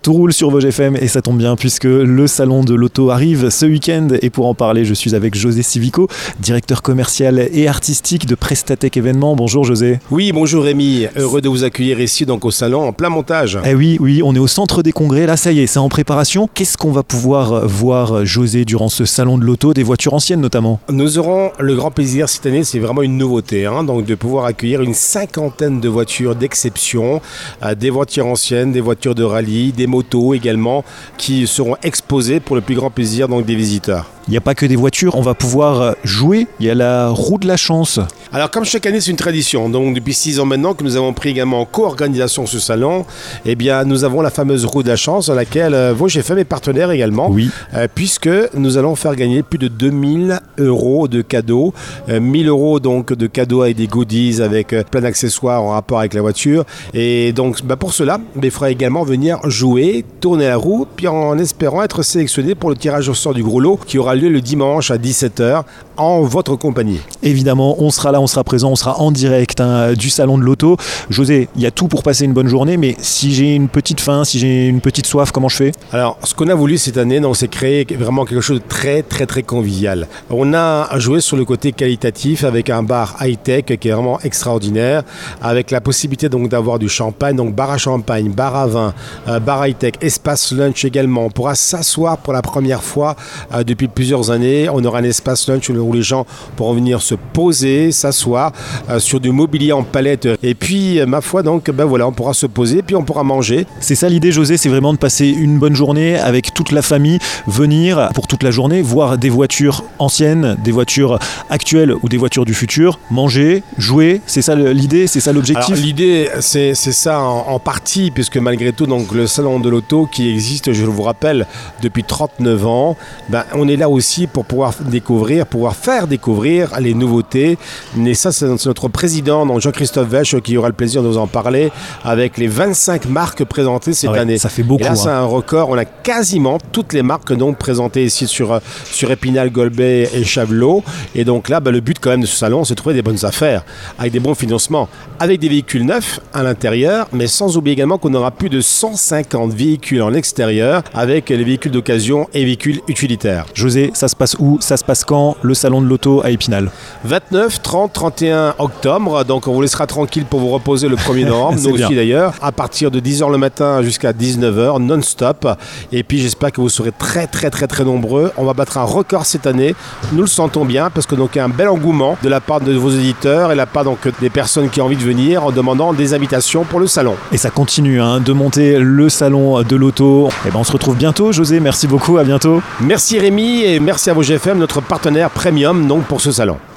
Tout roule sur Vosges FM et ça tombe bien puisque le salon de l'auto arrive ce week-end et pour en parler, je suis avec José Civico, directeur commercial et artistique de Prestatec Événements. Bonjour José. Oui, bonjour Rémi. Heureux de vous accueillir ici donc au salon en plein montage. Eh oui, on est au centre des congrès. Là, ça y est, c'est en préparation. Qu'est-ce qu'on va pouvoir voir, José, durant ce salon de l'auto, des voitures anciennes notamment? Nous aurons le grand plaisir cette année, c'est vraiment une nouveauté, donc de pouvoir accueillir une cinquantaine de voitures d'exception, des voitures anciennes, des voitures de rallye, des motos également, qui seront exposées pour le plus grand plaisir donc des visiteurs. Il n'y a pas que des voitures, on va pouvoir jouer. Il y a la roue de la chance. Alors comme chaque année c'est une tradition, donc depuis 6 ans maintenant que nous avons pris également en co-organisation ce salon, eh bien nous avons la fameuse roue de la chance dans laquelle Vosges FM est partenaire également, oui. Puisque nous allons faire gagner plus de 2000 € de cadeaux, 1000 € donc de cadeaux avec des goodies, avec plein d'accessoires en rapport avec la voiture. Et donc pour cela, il faudra également venir jouer, tourner la roue, puis en espérant être sélectionné pour le tirage au sort du gros lot qui aura lieu le dimanche à 17h en votre compagnie. Évidemment, on sera là, on sera présent, on sera en direct du salon de l'auto. José, il y a tout pour passer une bonne journée, mais si j'ai une petite faim, si j'ai une petite soif, comment je fais? Alors, ce qu'on a voulu cette année, c'est créer vraiment quelque chose de très, très, très convivial. On a joué sur le côté qualitatif avec un bar high-tech qui est vraiment extraordinaire, avec la possibilité donc d'avoir du champagne, donc bar à champagne, bar à vin, bar high-tech, espace lunch également. On pourra s'asseoir pour la première fois depuis plusieurs années. On aura un espace lunch où les gens pourront venir se poser, s'asseoir sur du mobilier en palette. Et puis, ma foi, donc, on pourra se poser, puis on pourra manger. C'est ça l'idée, José, c'est vraiment de passer une bonne journée avec toute la famille, venir pour toute la journée, voir des voitures anciennes, des voitures actuelles ou des voitures du futur, manger, jouer. C'est ça l'idée, c'est ça l'objectif? Alors, l'idée, c'est ça en partie, puisque malgré tout, donc, le salon de l'auto qui existe, je vous rappelle, depuis 39 ans, on est là aussi pour pouvoir faire découvrir les nouveautés. Et ça, c'est notre président, donc Jean-Christophe Vech, qui aura le plaisir de nous en parler, avec les 25 marques présentées cette année. Ça fait beaucoup. Et là, c'est un record. On a quasiment toutes les marques donc présentées ici sur Épinal, Golbet et Chavelot. Et donc là, le but quand même de ce salon, c'est de trouver des bonnes affaires, avec des bons financements, avec des véhicules neufs à l'intérieur, mais sans oublier également qu'on aura plus de 150 véhicules en extérieur, avec les véhicules d'occasion et véhicules utilitaires. José, ça se passe où? Ça se passe quand, le salon de l'auto à Épinal? 29, 30, 31 octobre. Donc on vous laissera tranquille pour vous reposer le 1er novembre. Nous aussi d'ailleurs, à partir de 10h le matin jusqu'à 19h, non-stop. Et puis j'espère que vous serez très très très très nombreux. On va battre un record cette année. Nous le sentons bien parce que donc il y a un bel engouement de la part de vos éditeurs et de la part donc des personnes qui ont envie de venir en demandant des invitations pour le salon. Et ça continue de monter le salon de l'auto. On se retrouve bientôt, José. Merci beaucoup, à bientôt. Merci Rémi et merci à Vosges FM, notre partenaire premium donc pour ce salon.